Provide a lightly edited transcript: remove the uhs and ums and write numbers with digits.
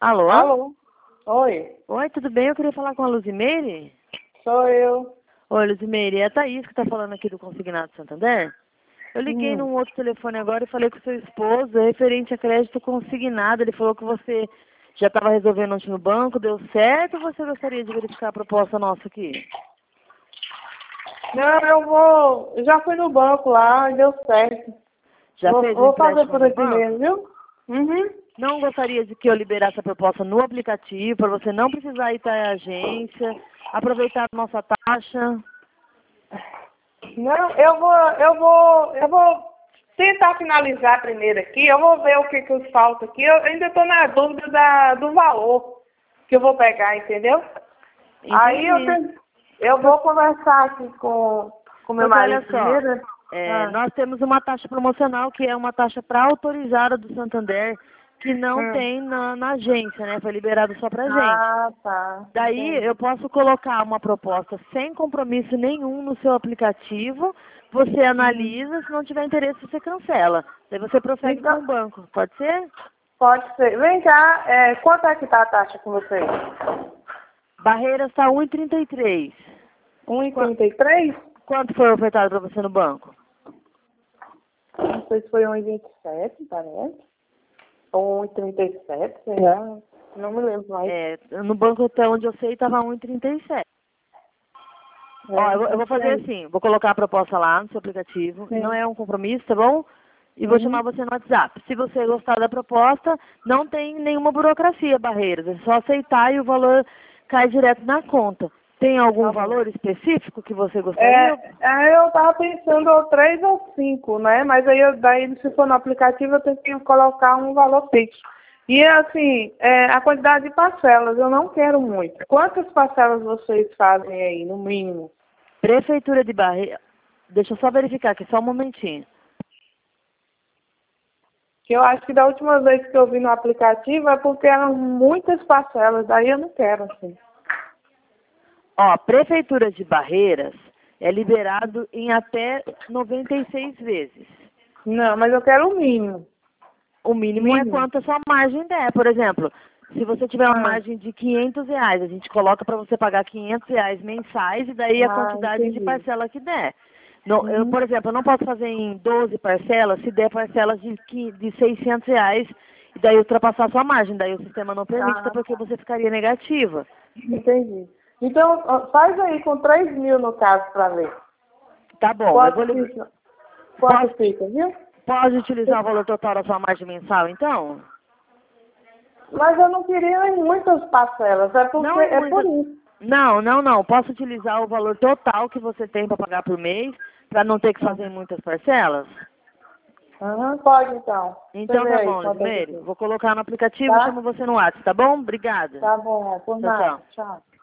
Alô? Alô? Oi, Oi, tudo bem? Eu queria falar com a Luzimeire. sou eu. Oi, Luzimeire, é a Thaís que está falando aqui do Consignado Santander. Eu liguei num outro telefone agora e falei com o seu esposo, referente a crédito consignado. Ele falou que você já estava resolvendo ontem no banco, deu certo, ou você gostaria de verificar a proposta nossa aqui? Não, eu vou. Já fui no banco lá e deu certo. Já Vou, fez o vou fazer empréstimo por no aqui banco? mesmo, viu? Uhum. Não gostaria de que eu liberasse a proposta no aplicativo, para você não precisar ir até a agência, aproveitar a nossa taxa? Não, eu vou tentar finalizar primeiro aqui. Eu vou ver o que falta aqui. Eu ainda estou na dúvida do valor que eu vou pegar, entendeu? Aí Entendi. eu vou conversar aqui com meu Porque olha marido só, primeiro. nós temos uma taxa promocional que é uma taxa para autorizada do Santander, que não Hum. tem na agência, né? Foi liberado só pra gente. Ah, tá. Daí Entendi. eu posso colocar uma proposta sem compromisso nenhum no seu aplicativo, você analisa, se não tiver interesse você cancela. Daí você prossegue com Então, o banco, pode ser? pode ser. Vem cá, quanto é que tá a taxa com vocês? Barreiras está 1,33. 1,33? Quanto foi ofertado para você no banco? Não sei se foi 1,27, parece. Ou 1,37, sei lá. Não me lembro mais. No banco até onde eu sei estava 1,37. Ó, eu vou Não fazer sei. assim, vou colocar a proposta lá no seu aplicativo, não Sim. é um compromisso, tá bom? E vou chamar Uhum. você no WhatsApp. Se você gostar da proposta, não tem nenhuma burocracia, Barreiras, é só aceitar e o valor cai direto na conta. Tem algum Tá bom. valor específico que você gostaria? Eu tava pensando ou 3 ou 5, né? Mas aí, daí, se for no aplicativo, eu tenho que colocar um valor fixo. E assim, a quantidade de parcelas, eu não quero muito. Quantas parcelas vocês fazem aí, no mínimo? Prefeitura de Barreiras, deixa eu só verificar aqui, só um momentinho. Que eu acho que da última vez que eu vi no aplicativo é porque eram muitas parcelas, daí eu não quero, assim. Ó, Prefeitura de Barreiras é liberado em até 96 vezes. Não, mas eu quero o mínimo. O mínimo é Mínimo. quanto a sua margem der. Por exemplo, se você tiver uma Ah, margem de R$ 500, a gente coloca para você pagar R$ 500 mensais e daí a quantidade de entendi. parcela que der. Uhum. Por exemplo, eu não posso fazer em 12 parcelas se der parcelas de R$ 600 e daí ultrapassar a sua margem. Daí o sistema não permite, até Ah, porque tá. você ficaria negativa. Entendi. Então, ó, faz aí com 3 mil no caso para ver. Tá bom, eu vou... Quanto fica? Quanto Posso, fica, viu? pode utilizar o valor total da sua margem mensal, então? Mas eu não queria em muitas parcelas, é porque Não em é por muitas. isso. Não. Posso utilizar o valor total que você tem para pagar por mês, para não ter que Ah, fazer em muitas parcelas? pode então. Você Então vê tá aí bom, quanto é que Lismeire. fica. Vou colocar no aplicativo e chamo Tá? você no WhatsApp, tá bom? Obrigada. Tá bom, por Tchau, nada. tchau. Tchau.